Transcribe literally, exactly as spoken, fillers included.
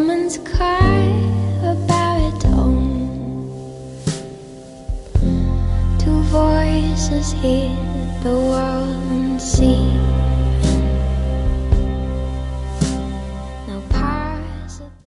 woman's cry a baritone. Two voices hear the world and see